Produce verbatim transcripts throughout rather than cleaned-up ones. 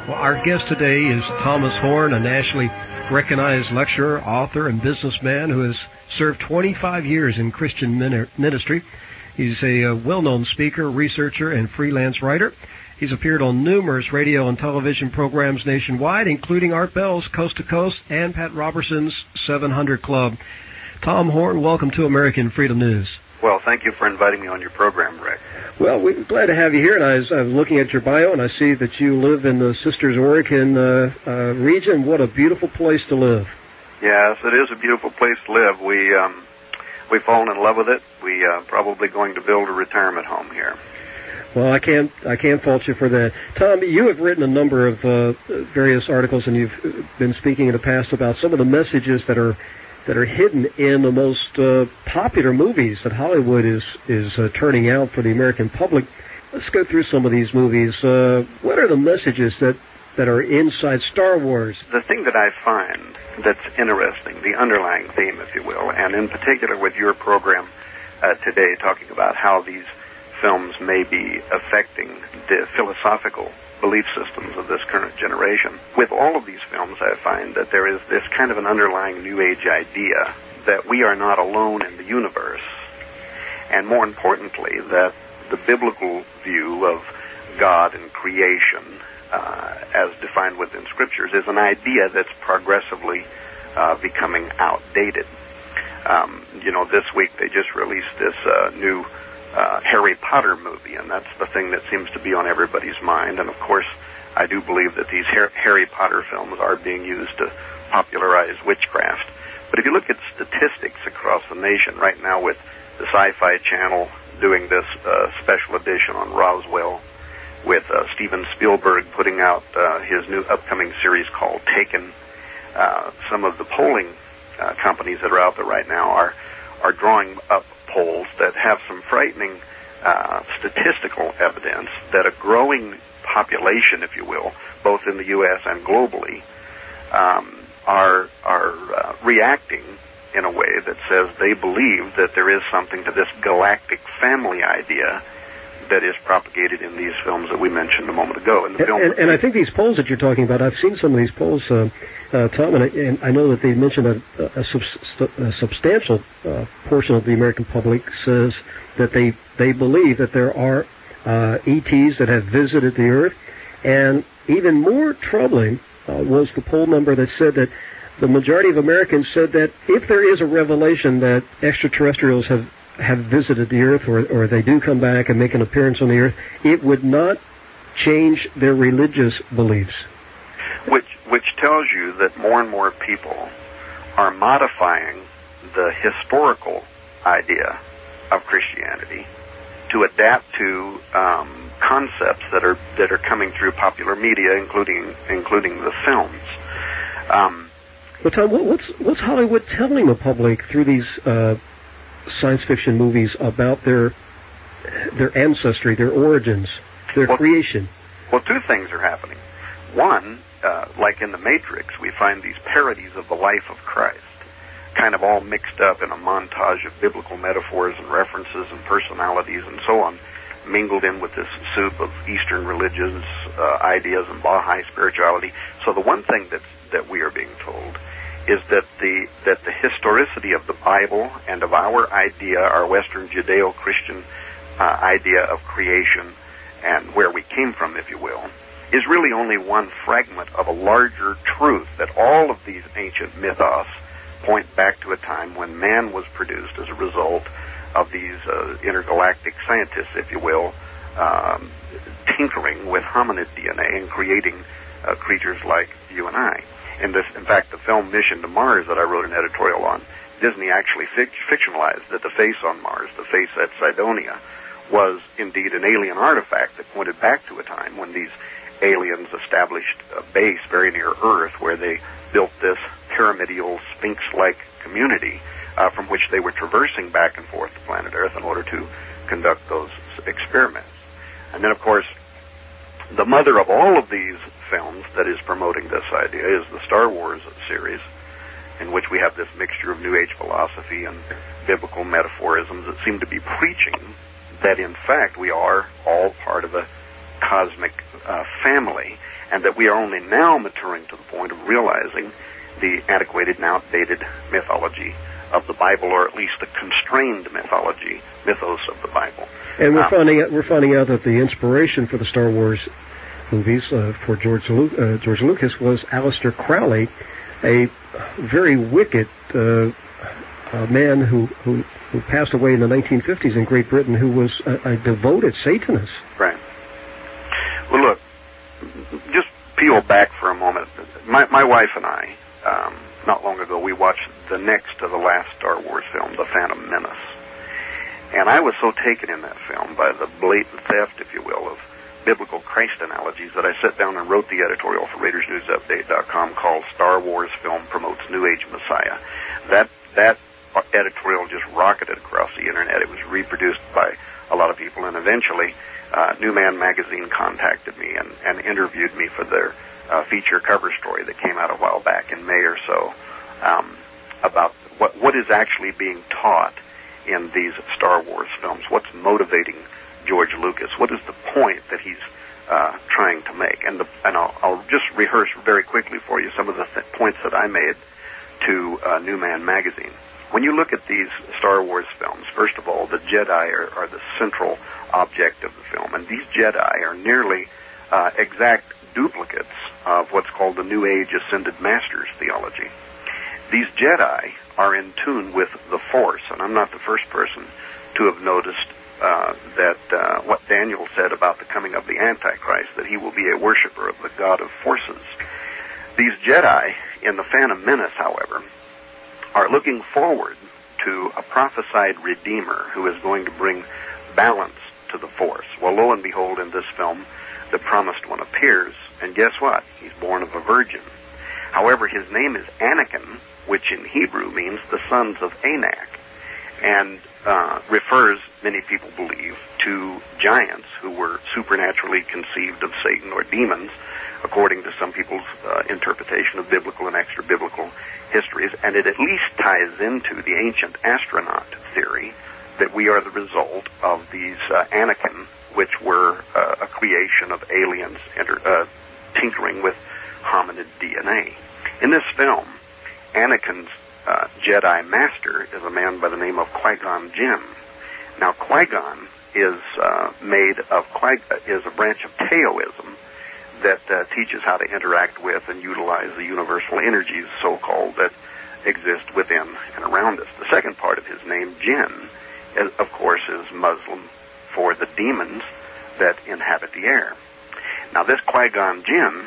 Well, our guest today is Thomas Horn, a nationally recognized lecturer, author, and businessman who has served twenty-five years in Christian ministry. He's a well-known speaker, researcher, and freelance writer. He's appeared on numerous radio and television programs nationwide, including Art Bell's Coast to Coast and Pat Robertson's seven hundred Club. Tom Horn, welcome to American Freedom News. Well, thank you for inviting me on your program, Rick. Well, we're glad to have you here, and I was, I was looking at your bio, and I see that you live in the Sisters, Oregon uh, uh, region. What a beautiful place to live. Yes, it is a beautiful place to live. We, um, we've fallen in love with it. We uh, probably going to build a retirement home here. Well, I can't I can't fault you for that. Tom, you have written a number of uh, various articles, and you've been speaking in the past about some of the messages that are that are hidden in the most uh, popular movies that Hollywood is is uh, turning out for the American public. Let's go through some of these movies. Uh, what are the messages that, that are inside Star Wars? The thing that I find that's interesting, the underlying theme, if you will, and in particular with your program uh, today, talking about how these films may be affecting the philosophical belief systems of this current generation. With all of these films, I find that there is this kind of an underlying New Age idea that we are not alone in the universe, and more importantly, that the biblical view of God and creation, uh, as defined within Scriptures, is an idea that's progressively uh, becoming outdated. Um, you know, this week they just released this uh, new Uh, Harry Potter movie, and that's the thing that seems to be on everybody's mind. And of course, I do believe that these Har- Harry Potter films are being used to popularize witchcraft. But if you look at statistics across the nation right now, with the Sci-Fi Channel doing this uh, special edition on Roswell, with uh, Steven Spielberg putting out uh, his new upcoming series called Taken, uh, some of the polling uh, companies that are out there right now are are drawing up polls that have some frightening uh, statistical evidence that a growing population, if you will, both in the U S and globally, um, are are uh, reacting in a way that says they believe that there is something to this galactic family idea that is propagated in these films that we mentioned a moment ago. In the and, film, and, and I think these polls that you're talking about, I've seen some of these polls, uh, uh, Tom, and I, and I know that they mentioned a, a, sub- a substantial uh, portion of the American public says that they they believe that there are uh, E Ts that have visited the Earth, and even more troubling uh, was the poll number that said that the majority of Americans said that if there is a revelation that extraterrestrials have have visited the Earth, or, or they do come back and make an appearance on the Earth, it would not change their religious beliefs. Which which tells you that more and more people are modifying the historical idea of Christianity to adapt to um, concepts that are that are coming through popular media, including including the films. Um, well, Tom, what's what's Hollywood telling the public through these Uh, science fiction movies about their their ancestry, their origins, their well, creation? Well, two things are happening. One, uh, like in The Matrix, we find these parodies of the life of Christ, kind of all mixed up in a montage of biblical metaphors and references and personalities and so on, mingled in with this soup of Eastern religions, uh, ideas, and Baha'i spirituality. So the one thing that's, that we are being told is that the that the historicity of the Bible and of our idea, our Western Judeo-Christian uh, idea of creation and where we came from, if you will, is really only one fragment of a larger truth, that all of these ancient mythos point back to a time when man was produced as a result of these uh, intergalactic scientists, if you will, um, tinkering with hominid D N A and creating uh, creatures like you and I. In this, in fact, the film Mission to Mars that I wrote an editorial on, Disney actually fic- fictionalized that the face on Mars, the face at Cydonia, was indeed an alien artifact that pointed back to a time when these aliens established a base very near Earth where they built this pyramidal sphinx-like community uh, from which they were traversing back and forth to planet Earth in order to conduct those experiments. And then, of course, the mother of all of these films that is promoting this idea is the Star Wars series, in which we have this mixture of New Age philosophy and biblical metaphorisms that seem to be preaching that, in fact, we are all part of a cosmic uh, family, and that we are only now maturing to the point of realizing the antiquated and outdated mythology of the Bible, or at least the constrained mythology, mythos of the Bible. And we're um, finding out, we're finding out that the inspiration for the Star Wars movies uh, for George Lu- uh, George Lucas was Aleister Crowley, a very wicked uh, uh, man who, who who passed away in the nineteen fifties in Great Britain, who was a, a devoted Satanist. Right. Well, look, just peel back for a moment. My, my wife and I, um, not long ago, we watched the next to the last Star Wars film, The Phantom Menace. And I was so taken in that film by the blatant theft, if you will, of biblical Christ analogies that I sat down and wrote the editorial for Raiders News Update dot com called Star Wars Film Promotes New Age Messiah. That that editorial just rocketed across the internet. It was reproduced by a lot of people, and eventually uh, New Man Magazine contacted me and, and interviewed me for their uh, feature cover story that came out a while back in May or so um, about what what is actually being taught in these Star Wars films. What's motivating George Lucas? What is the point that he's uh, trying to make? And, the, and I'll, I'll just rehearse very quickly for you some of the th- points that I made to uh, New Man Magazine. When you look at these Star Wars films, first of all, the Jedi are, are the central object of the film, and these Jedi are nearly uh, exact duplicates of what's called the New Age Ascended Masters theology. These Jedi are in tune with the Force, and I'm not the first person to have noticed uh, that uh, what Daniel said about the coming of the Antichrist, that he will be a worshiper of the God of forces. These Jedi in the Phantom Menace, however, are looking forward to a prophesied Redeemer who is going to bring balance to the Force. Well, lo and behold, in this film, the promised one appears, and guess what? He's born of a virgin. However, his name is Anakin, which in Hebrew means the sons of Anak, and uh, refers, many people believe, to giants who were supernaturally conceived of Satan or demons, according to some people's uh, interpretation of biblical and extra-biblical histories, and it at least ties into the ancient astronaut theory that we are the result of these uh, Anakin, which were uh, a creation of aliens enter, uh, tinkering with hominid D N A. In this film, Anakin's uh, Jedi master is a man by the name of Qui-Gon Jinn. Now, Qui-Gon is uh, made of Qui- is a branch of Taoism that uh, teaches how to interact with and utilize the universal energies, so-called, that exist within and around us. The second part of his name, Jinn, is, of course, is Muslim for the demons that inhabit the air. Now, this Qui-Gon Jinn,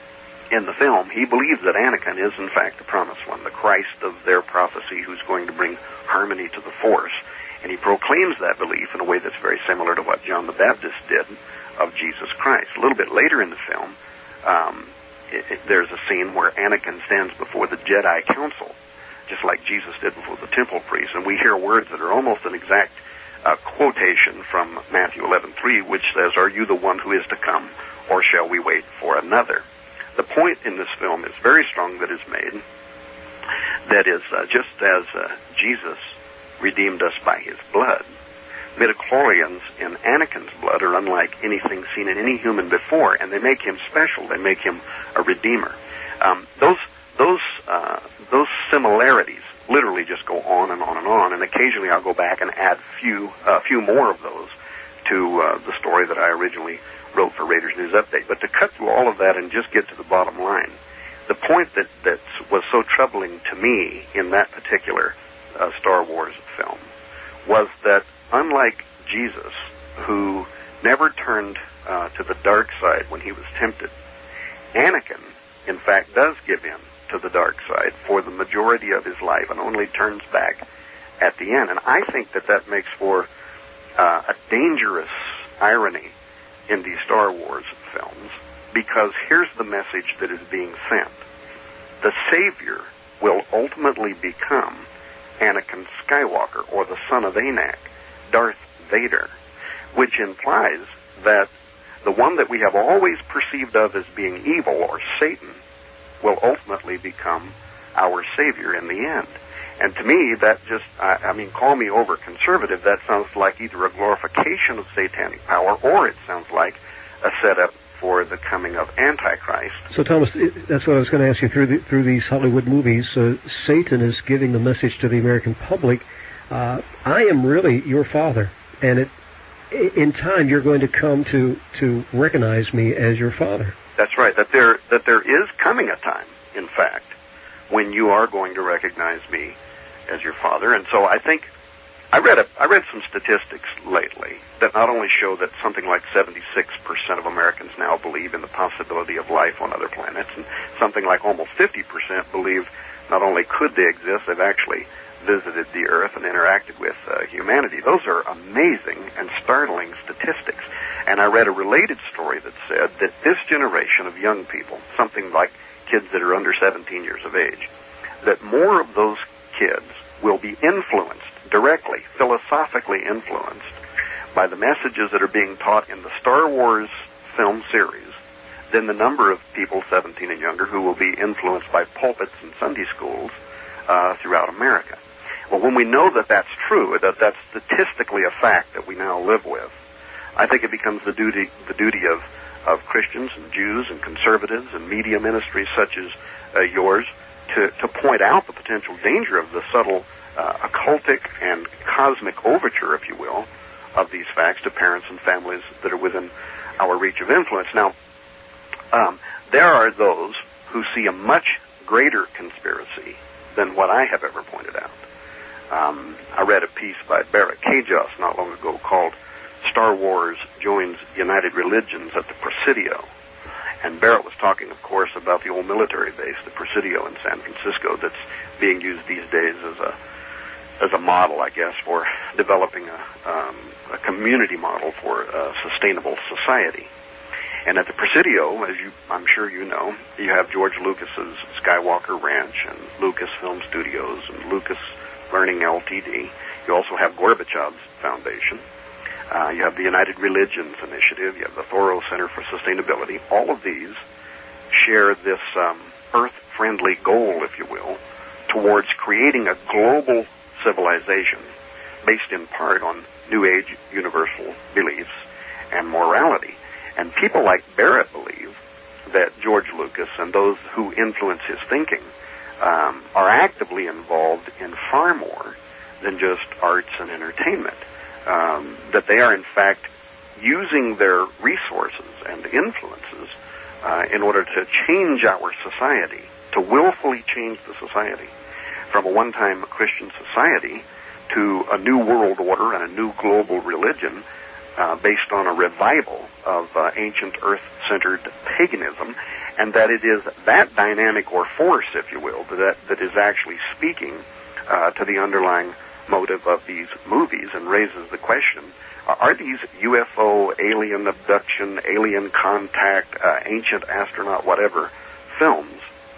in the film, he believes that Anakin is, in fact, the promised one, the Christ of their prophecy who's going to bring harmony to the Force. And he proclaims that belief in a way that's very similar to what John the Baptist did of Jesus Christ. A little bit later in the film, um, it, it, there's a scene where Anakin stands before the Jedi Council, just like Jesus did before the temple priests, and we hear words that are almost an exact uh, quotation from Matthew eleven three, which says, "Are you the one who is to come, or shall we wait for another?" The point in this film is very strong that is made, that is, uh, just as uh, Jesus redeemed us by his blood, midichlorians in Anakin's blood are unlike anything seen in any human before, and they make him special. They make him a redeemer. Um, those those uh, those similarities literally just go on and on and on, and occasionally I'll go back and add few a uh, few more of those to uh, the story that I originally wrote for Raiders News Update. But to cut through all of that and just get to the bottom line, the point that, that was so troubling to me in that particular uh, Star Wars film was that unlike Jesus, who never turned uh, to the dark side when he was tempted, Anakin, in fact, does give in to the dark side for the majority of his life and only turns back at the end. And I think that that makes for uh, a dangerous irony in these Star Wars films, because here's the message that is being sent. The Savior will ultimately become Anakin Skywalker, or the son of Anak, Darth Vader, which implies that the one that we have always perceived of as being evil, or Satan, will ultimately become our Savior in the end. And to me, that just, I, I mean, call me over conservative, that sounds like either a glorification of satanic power, or it sounds like a setup for the coming of Antichrist. So, Thomas, that's what I was going to ask you. Through the, through these Hollywood movies, uh, Satan is giving the message to the American public, uh, I am really your father, and it, in time you're going to come to, to recognize me as your father. That's right, that there, that there is coming a time, in fact, when you are going to recognize me as your father. And so I think I read a, I read some statistics lately that not only show that something like seventy-six percent of Americans now believe in the possibility of life on other planets, and something like almost fifty percent believe not only could they exist, they've actually visited the Earth and interacted with uh, humanity. Those are amazing and startling statistics. And I read a related story that said that this generation of young people, something like kids that are under seventeen years of age, that more of those kids will be influenced directly, philosophically influenced, by the messages that are being taught in the Star Wars film series than the number of people seventeen and younger who will be influenced by pulpits and Sunday schools uh, throughout America. Well, when we know that that's true, that that's statistically a fact that we now live with, I think it becomes the duty the duty of, of Christians and Jews and conservatives and media ministries such as uh, yours to, to point out the potential danger of the subtle uh, occultic and cosmic overture, if you will, of these facts to parents and families that are within our reach of influence. Now, um, there are those who see a much greater conspiracy than what I have ever pointed out. Um, I read a piece by Barrett Kajos not long ago called Star Wars Joins United Religions at the Presidio. And Barrett was talking, of course, about the old military base, the Presidio in San Francisco, that's being used these days as a as a model, I guess, for developing a, um, a community model for a sustainable society. And at the Presidio, as you, I'm sure you know, you have George Lucas's Skywalker Ranch and Lucasfilm Studios and Lucas Learning L T D. You also have Gorbachev's Foundation. Uh, you have the United Religions Initiative. You have the Thoreau Center for Sustainability. All of these share this um, Earth-friendly goal, if you will, towards creating a global civilization based in part on New Age universal beliefs and morality. And people like Barrett believe that George Lucas and those who influence his thinking um, are actively involved in far more than just arts and entertainment. Um, that they are, in fact, using their resources and influences uh, in order to change our society, to willfully change the society from a one-time Christian society to a new world order and a new global religion uh, based on a revival of uh, ancient earth-centered paganism, and that it is that dynamic or force, if you will, that, that is actually speaking uh, to the underlying motive of these movies and raises the question, are these U F O, alien abduction, alien contact, uh, ancient astronaut, whatever, films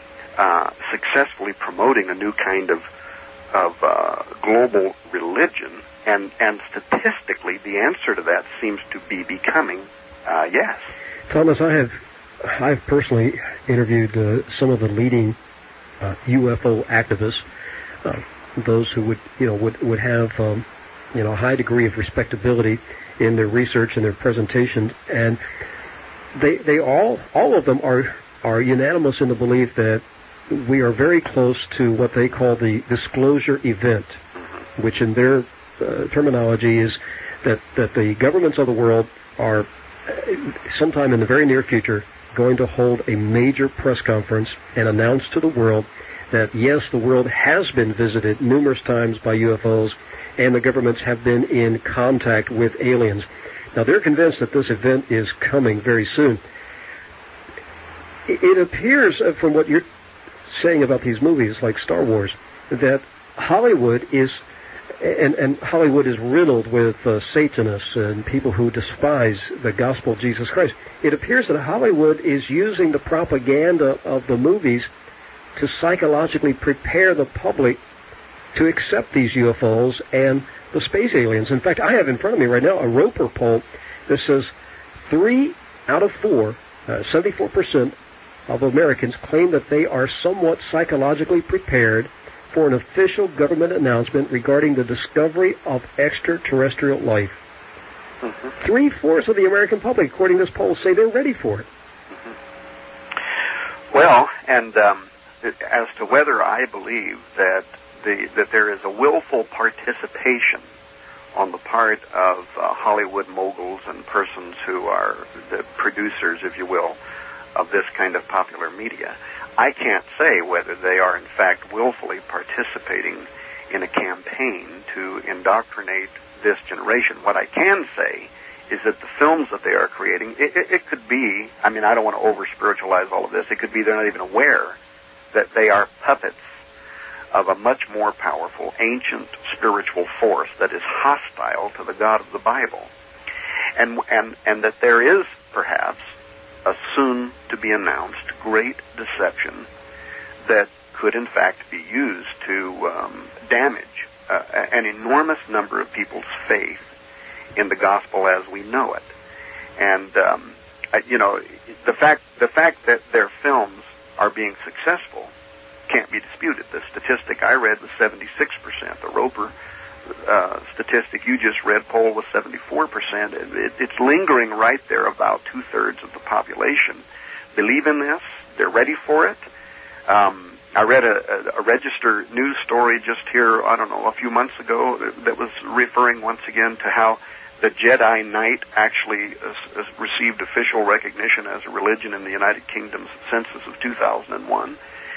uh, successfully promoting a new kind of of uh, global religion? And, and statistically, the answer to that seems to be becoming uh, yes. Thomas, I have I've personally interviewed uh, some of the leading uh, U F O activists. Uh, those who would, you know, would, would have, um, you know, a high degree of respectability in their research and their presentation, and they, they all, all of them are, are unanimous in the belief that we are very close to what they call the disclosure event, which in their uh, terminology is that, that the governments of the world are sometime in the very near future going to hold a major press conference and announce to the world that, yes, the world has been visited numerous times by U F Os, and the governments have been in contact with aliens. Now, they're convinced that this event is coming very soon. It appears, from what you're saying about these movies, like Star Wars, that Hollywood is, and, and Hollywood is riddled with uh, Satanists and people who despise the gospel of Jesus Christ. It appears that Hollywood is using the propaganda of the movies to psychologically prepare the public to accept these U F Os and the space aliens. In fact, I have in front of me right now a Roper poll that says three out of four, uh, seventy-four percent of Americans claim that they are somewhat psychologically prepared for an official government announcement regarding the discovery of extraterrestrial life. Mm-hmm. Three-fourths of the American public, according to this poll, say they're ready for it. Mm-hmm. Well, and um, as to whether I believe that the that there is a willful participation on the part of uh, Hollywood moguls and persons who are the producers, if you will, of this kind of popular media, I can't say whether they are in fact willfully participating in a campaign to indoctrinate this generation. What I can say is that the films that they are creating, it, it, it could be, I mean, I don't want to over-spiritualize all of this, it could be they're not even aware that they are puppets of a much more powerful, ancient spiritual force that is hostile to the God of the Bible. And, and, and that there is, perhaps, a soon-to-be-announced great deception that could, in fact, be used to um, damage uh, an enormous number of people's faith in the gospel as we know it. And, um, you know, the fact, the fact that their films are being successful can't be disputed. The statistic I read was seventy-six percent. The Roper uh, statistic you just read, poll, was seventy-four percent. It, it, it's lingering right there. About two-thirds of the population believe in this. They're ready for it. Um, I read a, a, a Register news story just here, I don't know, a few months ago that was referring once again to how the Jedi Knight actually uh, received official recognition as a religion in the United Kingdom's census of two thousand one.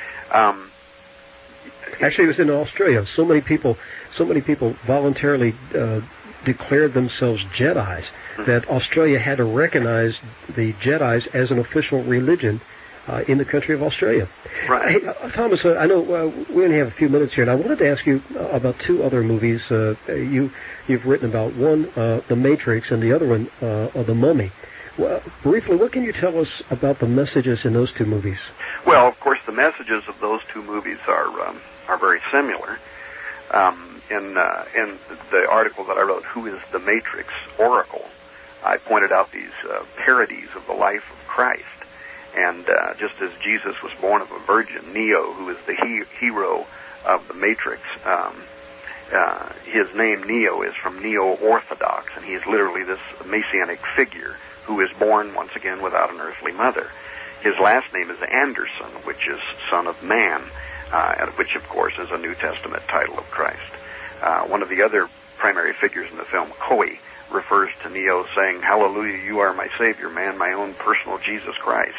Um, Actually, it was in Australia. So many people, so many people voluntarily uh, declared themselves Jedis mm-hmm. that Australia had to recognize the Jedis as an official religion uh, in the country of Australia. Right. Hey, uh, Thomas, uh, I know uh, we only have a few minutes here, and I wanted to ask you uh, about two other movies uh, you you've written about. One, uh, The Matrix, and the other one, uh, The Mummy. Well, briefly, what can you tell us about the messages in those two movies? Well, of course, the messages of those two movies are um, are very similar. Um, in uh, in the article that I wrote, "Who is the Matrix Oracle?" I pointed out these uh, parodies of the life of Christ, and uh, just as Jesus was born of a virgin, Neo, who is the he- hero of the Matrix, um, uh, his name Neo is from Neo-Orthodox, and he is literally this messianic figure who is born, once again, without an earthly mother. His last name is Anderson, which is Son of Man, uh, which, of course, is a New Testament title of Christ. Uh, one of the other primary figures in the film, Koi, refers to Neo saying, "Hallelujah, you are my Savior, man, my own personal Jesus Christ."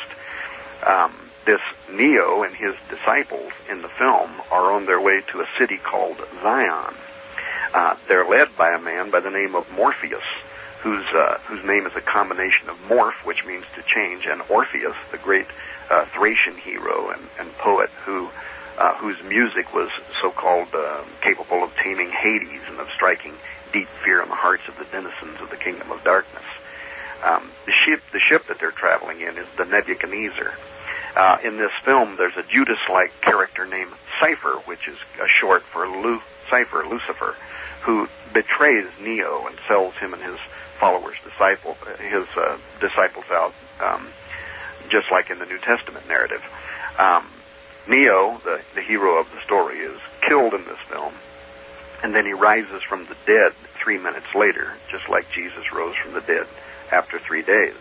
Um, this Neo and his disciples in the film are on their way to a city called Zion. Uh, they're led by a man by the name of Morpheus, whose uh, whose name is a combination of morph, which means to change, and Orpheus, the great uh, Thracian hero and, and poet who uh, whose music was so-called uh, capable of taming Hades and of striking deep fear in the hearts of the denizens of the kingdom of darkness. Um, the ship the ship that they're traveling in is the Nebuchadnezzar. Uh, in this film, there's a Judas-like character named Cypher, which is a short for Lu- Cypher, Lucifer, who betrays Neo and sells him and his followers, disciple, his uh, disciples out, um, just like in the New Testament narrative. Um, Neo, the, the hero of the story, is killed in this film, and then he rises from the dead three minutes later, just like Jesus rose from the dead after three days.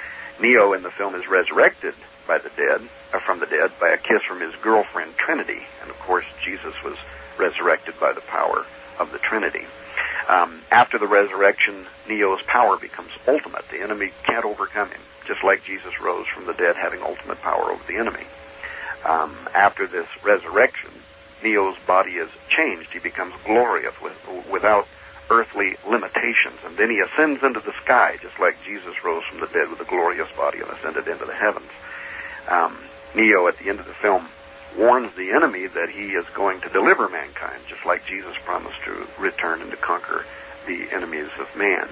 Neo in the film is resurrected by the dead, or from the dead, by a kiss from his girlfriend Trinity, and of course Jesus was resurrected by the power of the Trinity. Um, after the resurrection, Neo's power becomes ultimate. The enemy can't overcome him, just like Jesus rose from the dead having ultimate power over the enemy. Um, after this resurrection, Neo's body is changed. He becomes glorious with, without earthly limitations, and then he ascends into the sky, just like Jesus rose from the dead with a glorious body and ascended into the heavens. Um, Neo, at the end of the film, warns the enemy that he is going to deliver mankind, just like Jesus promised to return and to conquer the enemies of man.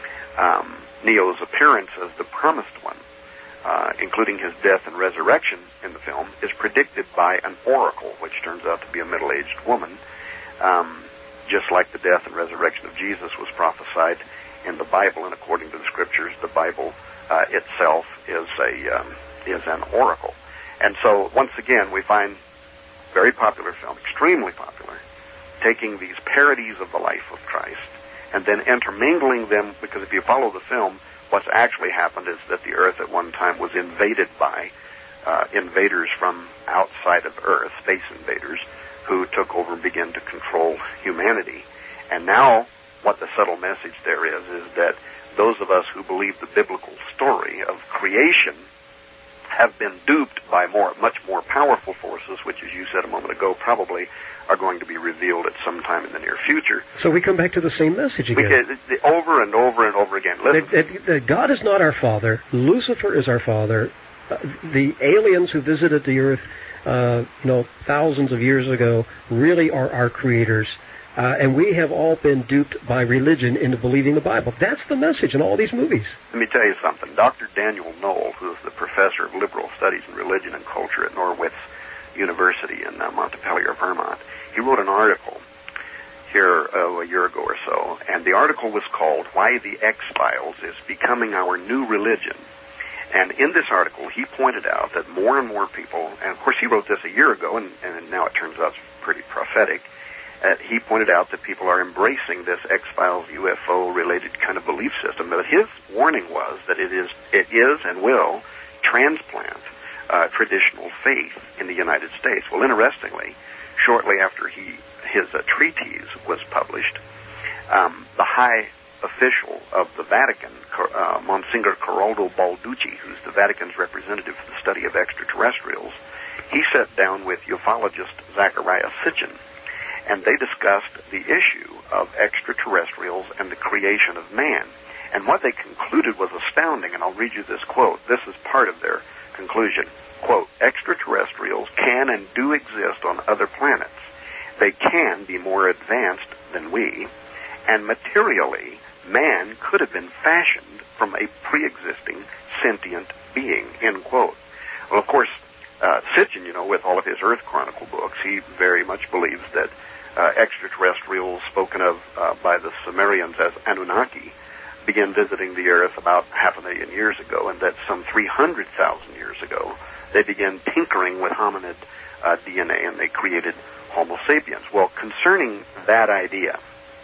Um, Neo's appearance as the promised one, uh, including his death and resurrection in the film, is predicted by an oracle, which turns out to be a middle-aged woman, um, just like the death and resurrection of Jesus was prophesied in the Bible, and according to the Scriptures, the Bible uh, itself is a um, is an oracle. And so, once again, we find very popular film, extremely popular, taking these parodies of the life of Christ and then intermingling them, because if you follow the film, what's actually happened is that the Earth at one time was invaded by uh, invaders from outside of Earth, space invaders, who took over and began to control humanity. And now what the subtle message there is, is that those of us who believe the biblical story of creation have been duped by more, much more powerful forces, which, as you said a moment ago, probably are going to be revealed at some time in the near future. So we come back to the same message again. We, uh, over and over and over again. Listen. That, that, that God is not our Father. Lucifer is our Father. Uh, the aliens who visited the Earth, uh, you know, thousands of years ago, really are our creators. Uh, and we have all been duped by religion into believing the Bible. That's the message in all these movies. Let me tell you something. Doctor Daniel Knoll, who is the professor of liberal studies in religion and culture at Norwich University in uh, Montpelier, Vermont, he wrote an article here uh, a year ago or so, and the article was called "Why the X-Files is Becoming Our New Religion." And in this article, he pointed out that more and more people, and of course he wrote this a year ago, and, and now it turns out it's pretty prophetic. Uh, he pointed out that people are embracing this X-Files U F O-related kind of belief system. But his warning was that it is, it is and will transplant uh, traditional faith in the United States. Well, interestingly, shortly after he his uh, treatise was published, um, the high official of the Vatican, uh, Monsignor Corrado Balducci, who's the Vatican's representative for the study of extraterrestrials, he sat down with ufologist Zachariah Sitchin, and they discussed the issue of extraterrestrials and the creation of man. And what they concluded was astounding, and I'll read you this quote. This is part of their conclusion. Quote, "Extraterrestrials can and do exist on other planets. They can be more advanced than we, and materially, man could have been fashioned from a pre-existing sentient being," end quote. Well, of course, uh, Sitchin, you know, with all of his Earth Chronicle books, he very much believes that uh, extraterrestrials spoken of uh, by the Sumerians as Anunnaki began visiting the Earth about half a million years ago, and that some three hundred thousand years ago, they began tinkering with hominid uh, D N A, and they created Homo sapiens. Well, concerning that idea,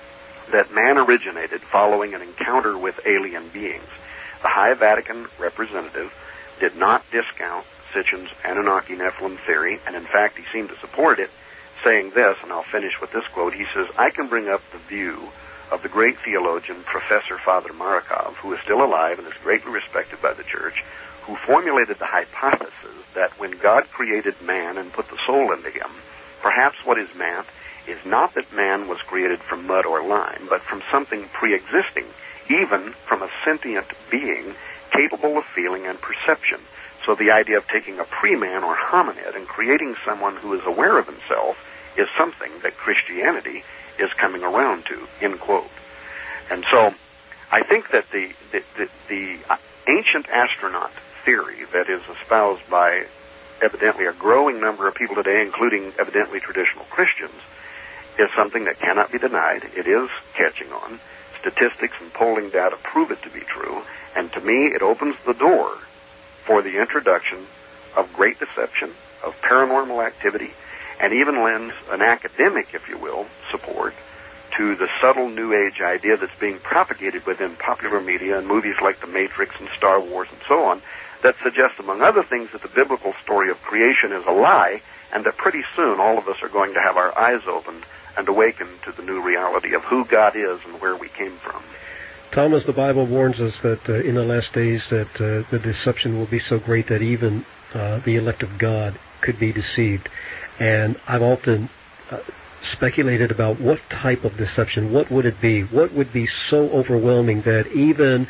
that man originated following an encounter with alien beings, the High Vatican representative did not discount Sitchin's Anunnaki Nephilim theory, and in fact he seemed to support it, saying this, and I'll finish with this quote. He says, "I can bring up the view of the great theologian Professor Father Markov, who is still alive and is greatly respected by the Church, who formulated the hypothesis that when God created man and put the soul into him, perhaps what is meant is not that man was created from mud or lime, but from something pre-existing, even from a sentient being capable of feeling and perception. So the idea of taking a pre-man or hominid and creating someone who is aware of himself is something that Christianity is coming around to," end quote. And so I think that the, the, the, the ancient astronaut theory that is espoused by evidently a growing number of people today, including evidently traditional Christians, is something that cannot be denied. It is catching on. Statistics and polling data prove it to be true. And to me, it opens the door for the introduction of great deception, of paranormal activity, and even lends an academic, if you will, support to the subtle New Age idea that's being propagated within popular media and movies like The Matrix and Star Wars and so on, that suggests, among other things, that the biblical story of creation is a lie, and that pretty soon all of us are going to have our eyes opened and awaken to the new reality of who God is and where we came from. Thomas, the Bible warns us that uh, in the last days that uh, the deception will be so great that even uh, the elect of God could be deceived. And I've often uh, speculated about what type of deception, what would it be? What would be so overwhelming that even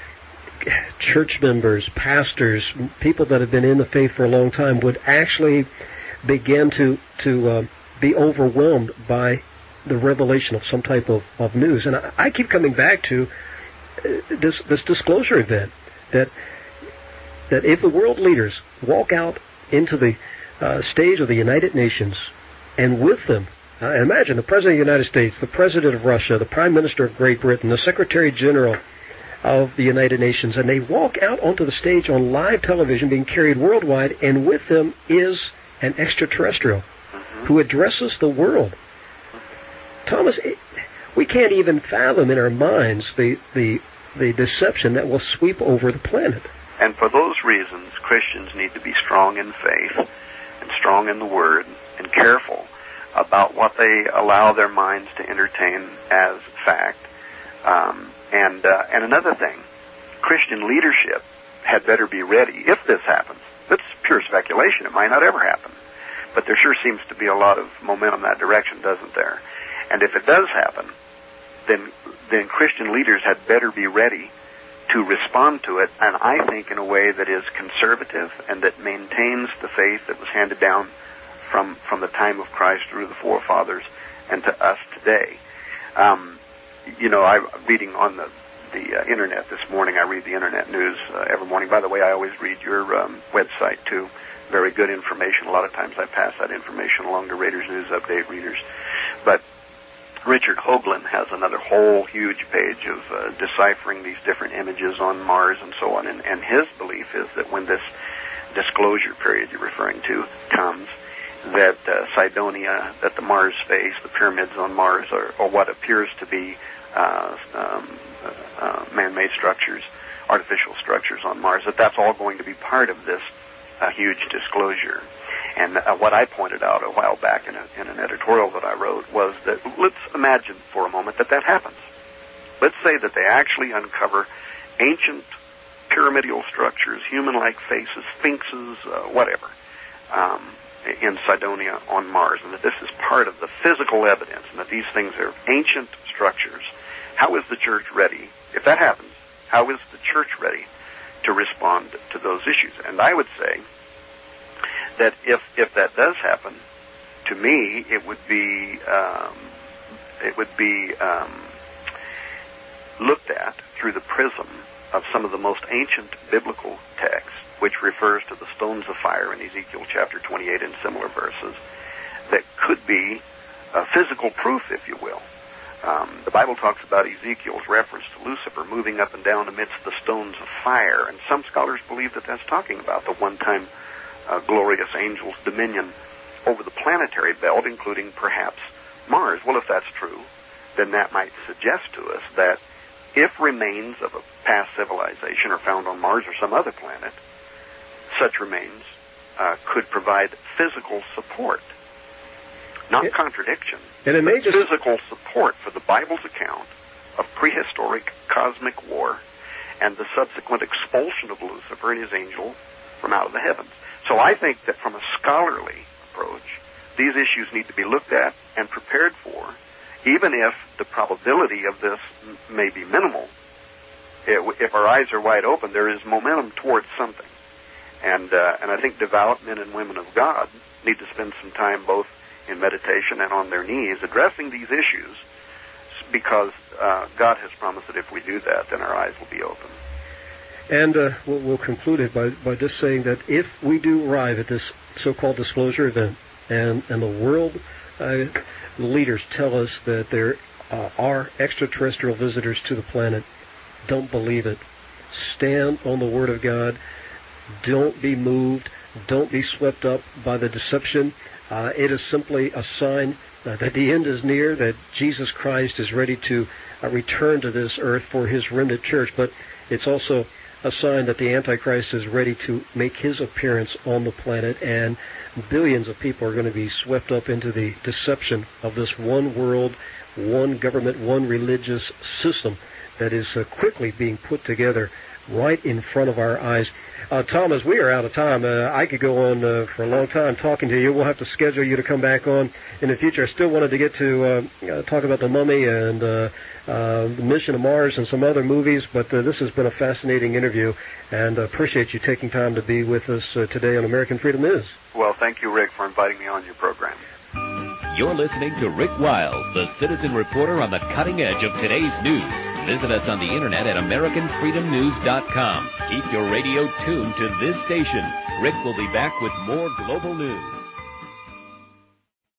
church members, pastors, people that have been in the faith for a long time would actually begin to, to uh, be overwhelmed by the revelation of some type of, of news. And I, I keep coming back to uh, this, this disclosure event, that that if the world leaders walk out into the uh, stage of the United Nations, and with them, uh, imagine the President of the United States, the President of Russia, the Prime Minister of Great Britain, the Secretary General of the United Nations, and they walk out onto the stage on live television being carried worldwide, and with them is an extraterrestrial who addresses the world. Thomas, we can't even fathom in our minds the, the, the deception that will sweep over the planet. And for those reasons, Christians need to be strong in faith and strong in the Word and careful about what they allow their minds to entertain as fact. Um, and uh, and another thing, Christian leadership had better be ready if this happens. It's pure speculation. It might not ever happen. But there sure seems to be a lot of momentum that direction, doesn't there? And if it does happen, then then Christian leaders had better be ready to respond to it, and I think in a way that is conservative and that maintains the faith that was handed down from from the time of Christ through the forefathers and to us today. Um, you know, I'm reading on the the uh, internet this morning. I read the internet news uh, every morning. By the way, I always read your um, website too. Very good information. A lot of times I pass that information along to Raiders News Update readers. But Richard Hoagland has another whole huge page of uh, deciphering these different images on Mars and so on. And, and his belief is that when this disclosure period you're referring to comes, that uh, Cydonia, that the Mars space, the pyramids on Mars, are, or what appears to be uh, um, uh, man-made structures, artificial structures on Mars, that that's all going to be part of this uh, huge disclosure. And uh, what I pointed out a while back in, a, in an editorial that I wrote was that let's imagine for a moment that that happens. Let's say that they actually uncover ancient pyramidal structures, human-like faces, sphinxes, uh, whatever, um, in Cydonia on Mars, and that this is part of the physical evidence, and that these things are ancient structures. How is the church ready? If that happens, how is the church ready to respond to those issues? And I would say that if if that does happen, to me, it would be um, it would be um, looked at through the prism of some of the most ancient biblical texts, which refers to the stones of fire in Ezekiel chapter twenty-eight and similar verses, that could be a physical proof, if you will. Um, the Bible talks about Ezekiel's reference to Lucifer moving up and down amidst the stones of fire, and some scholars believe that that's talking about the one-time uh, glorious angel's dominion over the planetary belt, including perhaps Mars. Well, if that's true, then that might suggest to us that if remains of a past civilization are found on Mars or some other planet, such remains uh, could provide physical support, not it, contradiction, and it may but just physical support for the Bible's account of prehistoric cosmic war and the subsequent expulsion of Lucifer and his angel from out of the heavens. So I think that from a scholarly approach, these issues need to be looked at and prepared for, even if the probability of this m- may be minimal. It, if our eyes are wide open, there is momentum towards something. And uh, and I think devout men and women of God need to spend some time both in meditation and on their knees addressing these issues, because uh, God has promised that if we do that, then our eyes will be open. And uh, we'll, we'll conclude it by, by just saying that if we do arrive at this so-called disclosure event, and, and the world uh, leaders tell us that there uh, are extraterrestrial visitors to the planet, don't believe it. Stand on the Word of God. Don't be moved. Don't be swept up by the deception. Uh, it is simply a sign uh, that the end is near, that Jesus Christ is ready to uh, return to this earth for His remnant church. But it's also a sign that the Antichrist is ready to make his appearance on the planet, and billions of people are going to be swept up into the deception of this one world, one government, one religious system that is uh, quickly being put together right in front of our eyes. Uh, Thomas, we are out of time. Uh, I could go on uh, for a long time talking to you. We'll have to schedule you to come back on in the future. I still wanted to get to uh, uh, talk about The Mummy and uh, uh, The Mission to Mars and some other movies, but uh, this has been a fascinating interview, and uh, appreciate you taking time to be with us uh, today on American Freedom News. Well, thank you, Rick, for inviting me on your program. You're listening to Rick Wiles, the citizen reporter on the cutting edge of today's news. Visit us on the internet at American Freedom News dot com. Keep your radio tuned to this station. Rick will be back with more global news.